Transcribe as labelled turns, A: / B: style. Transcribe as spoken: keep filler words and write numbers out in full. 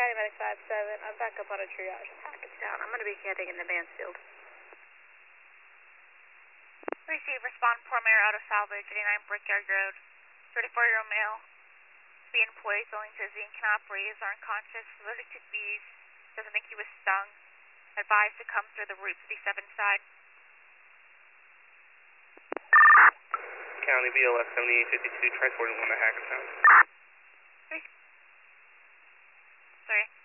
A: County Medic five seven. I'm back up on a triage in Hackettstown. I'm going to be heading into Mansfield.
B: Receive, respond, poor mare out of salvage, eighty-nine Brickyard Road. thirty-four-year-old male. The employee feeling dizzy and cannot breathe, is unconscious, allergic to bees, doesn't think he was stung. Advised to come through the Route fifty-seven side.
C: County B L S seventy-eight fifty-two, try forty-one to Hackettstown.
B: Sorry.